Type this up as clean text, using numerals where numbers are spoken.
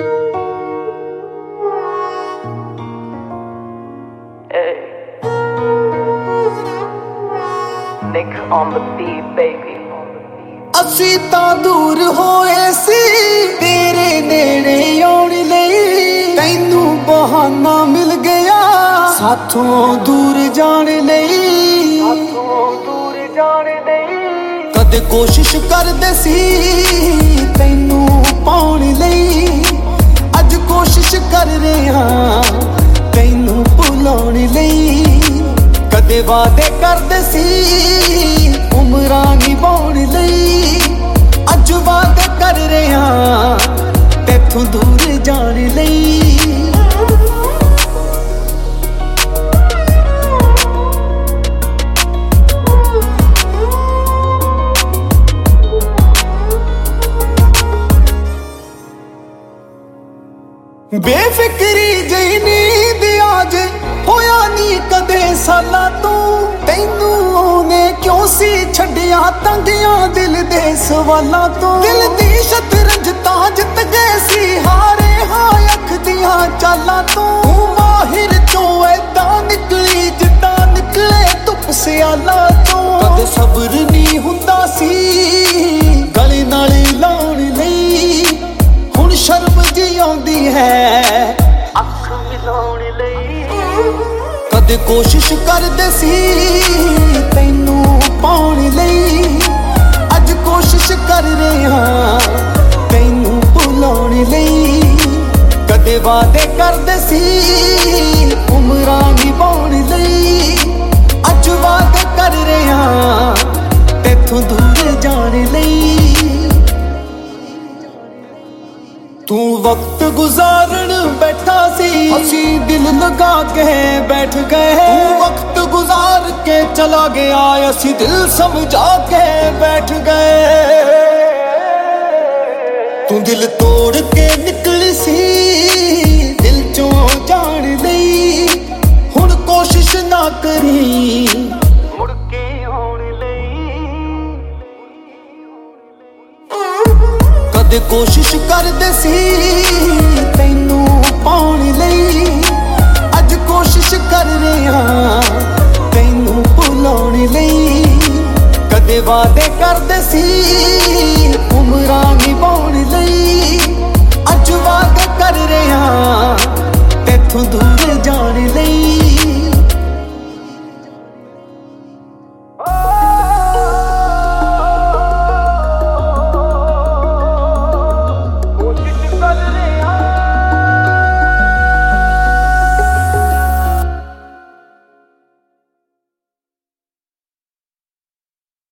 Nick on the beat, baby. ਅਸੀਂ ਤਾਂ ਦੂਰ ਹੋਏ ਸੀ ਤੇਰੇ ਨੇੜੇ ਆਉਣ ਲਈ, ਤੈਨੂੰ ਬਹਾਨਾ ਮਿਲ ਗਿਆ ਸਾਥੋਂ ਦੂਰ ਜਾਣ ਲਈ। ਕਦੇ ਕੋਸ਼ਿਸ਼ ਕਰਦੇ ਸੀ ਤੈਨੂੰ ਪਾਉਣ ਲਈ, ਅੱਜ ਕੋਸ਼ਿਸ਼ ਕਰ ਰਹੇ ਹਾਂ ਤੈਨੂੰ ਭੁਲਾਉਣ ਲਈ। ਕਦੇ ਵਾਅਦੇ ਕਰਦੇ ਸੀ ਉਮਰਾਂ ਨਿਭਾਉਣ ਲਈ, ਅੱਜ ਵਾਅਦੇ ਕਰ ਰਹੇ ਹਾਂ ਤੈਥੋਂ ਦੂਰ ਜਾਣ ਲਈ। ਬੇਫਿਕਰੀ ਜਿਹੀ ਨੀਂਦ ਆਜ ਹੋਇਆ ਨੀ ਕਦੇ ਸਾਲਾਂ ਤੋਂ, ਤੈਨੂੰ ਉਹਨੇ ਕਿਉਂ ਸੀ ਛੱਡਿਆ ਤੰਗਿਆਂ ਦਿਲ ਦੇ ਸਵਾਲਾਂ ਤੋਂ। ਦਿਲ ਦੀ ਸ਼ਤਰੰਜ ਤਾਂ ਜਿੱਤ ਗਏ ਸੀ, ਹਾਰੇ ਹਾਂ ਅੱਖ ਦੀਆਂ ਚਾਲਾਂ ਤੋਂ। ਤੂੰ ਮਾਹਿਰ ਚੋਂ ਏਦਾਂ ਨਿਕਲੀ ਜਿੱਦਾਂ ਨਿਕਲੇ ਧੁੱਪ ਸਿਆਲਾਂ ਤੋਂ। ਕਦੇ ਸਬਰ ਨਹੀਂ ਹੁੰਦਾ ਸੀ ਗਲੇ ਨਾਲ ਲਾਉਣ ਲਈ, ਹੁਣ ਸ਼ਰਮ ਜਿਹੀ ਆਉਂਦੀ ਹੈ ਅੱਖ ਮਿਲਾਉਣ ਲਈ। ਕਦੇ ਕੋਸ਼ਿਸ਼ ਕਰਦੇ ਸੀ ਤੈਨੂੰ ਪਾਉਣ ਲਈ, ਅੱਜ ਕੋਸ਼ਿਸ਼ ਕਰ ਰਹੇ ਹਾਂ ਤੈਨੂੰ ਭੁਲਾਉਣ ਲਈ। ਕਦੇ ਵਾਅਦੇ ਕਰਦੇ ਸੀ ਉਮਰਾਂ ਨਿਭਾਉਣ ਲਈ, ਅੱਜ ਵਾਅਦੇ ਕਰ ਰਹੇ ਹਾਂ ਤੈਥੋਂ ਦੂਰ ਜਾਣ ਲਈ। ਤੂੰ ਵਕਤ ਗੁਜ਼ਾਰਨ ਬੈਠਾ ਸੀ, ਅਸੀਂ ਦਿਲ ਲਗਾ ਕੇ ਬੈਠ ਗਏ। ਤੂੰ ਵਕਤ ਗੁਜ਼ਾਰ ਕੇ ਚਲਾ ਗਿਆ, ਅਸੀਂ ਦਿਲ ਸਮਝਾ ਕੇ ਬੈਠ ਗਏ। ਤੂੰ ਦਿਲ ਤੋੜ ਕੇ ਨਿਕਲੀ ਸੀ ਦਿਲ ਚੋਂ ਜਾਣ ਲਈ, ਹੁਣ ਕੋਸ਼ਿਸ਼ ਨਾ ਕਰੀ ਮੁੜ ਕੇ ਆਉਣ ਲਈ। ਕਦੇ ਕੋਸ਼ਿਸ਼ ਕਰਦੇ ਸੀ ਤੈਨੂੰ ਪਾਉਣ ਲਈ, ਅੱਜ ਕੋਸ਼ਿਸ਼ ਕਰ ਰਹੇ ਹਾਂ ਤੈਨੂੰ ਭੁਲਾਉਣ ਲਈ। ਕਦੇ ਵਾਅਦੇ ਕਰਦੇ ਸੀ ਉਮਰਾਂ ਨਿਭਾਉਣ ਲਈ,